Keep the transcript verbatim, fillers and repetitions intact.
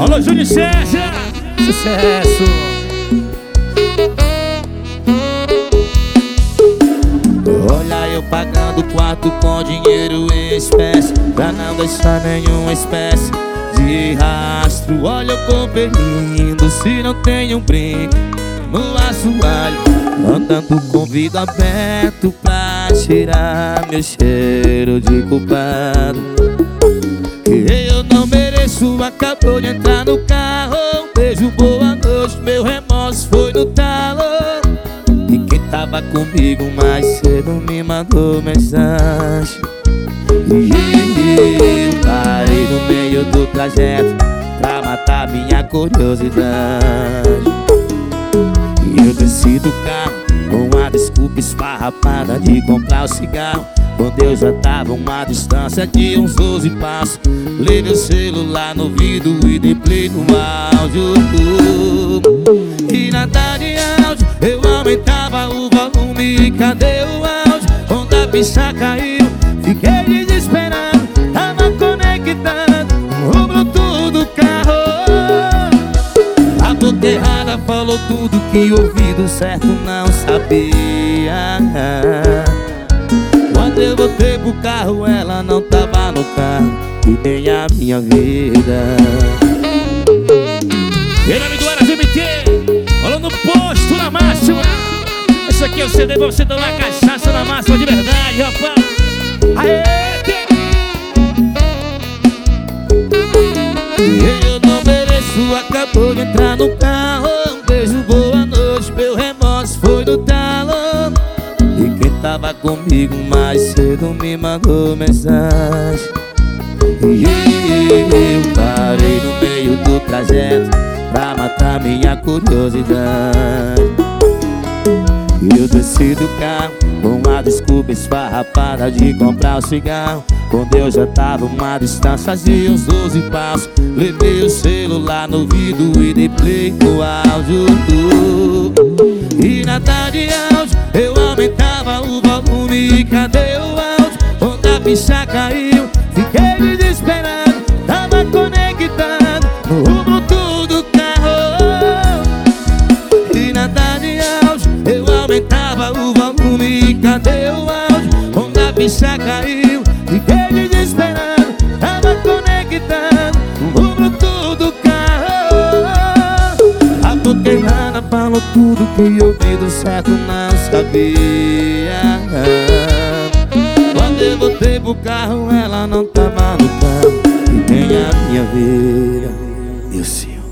Alô, Júnior César, sucesso. Olha eu pagando o quarto com dinheiro em espécie, pra não deixar nenhuma espécie de rastro. Olha eu compelindo, se não tem um brinco no assoalho, andando com vidro aberto pra tirar meu cheiro de culpado. Que eu não mereço, acabou de entrar no carro. Um beijo, boa noite, meu remorso foi no talo. E quem tava comigo mais cedo me mandou mensagem. E eu parei no meio do trajeto pra matar minha curiosidade. E eu desci do carro com a desculpa esfarrapada de comprar o cigarro, quando eu já tava uma distância de uns doze passos. Levei o celular no vidro e dei play no áudio. E nada de áudio, eu aumentava o volume. Cadê o áudio? Quando a bicha caiu, fiquei desesperado. Tava conectado o Bluetooth do carro. A boca errada falou tudo que o ouvido certo não sabia. Quando eu voltei pro carro, ela não tava no carro e nem a minha vida. Em nome do Aras M T, olha no posto na máxima. Esse aqui é o C D pra você tomar cachaça na máxima de verdade, rapaz. Aê! Eu não mereço, acabou de entrar no carro. Um beijo, boa noite, meu remorso foi no talo. E quem tava comigo mais cedo me mandou mensagem. E eu parei no meio do trajeto pra matar minha curiosidade. E eu desci do carro com a desculpa esfarrapada de comprar o cigarro, quando eu já tava uma distância de uns doze passos. Levei o celular no vidro e dei play no áudio. E nada de áudio, eu aumentava o volume. Cadê o áudio? Quando a bicha caiu, fiquei desesperado. Tava conectado no Bluetooth do carro. E nada de áudio, eu aumentava o volume. Cadê o áudio? Quando a bicha caiu, fiquei desesperado. Tava conectado no Bluetooth do carro. A boca errada falou tudo que o ouvido certo não sabia. Quando eu voltei pro carro, ela não tava no carro e nem a minha vida. E o senhor?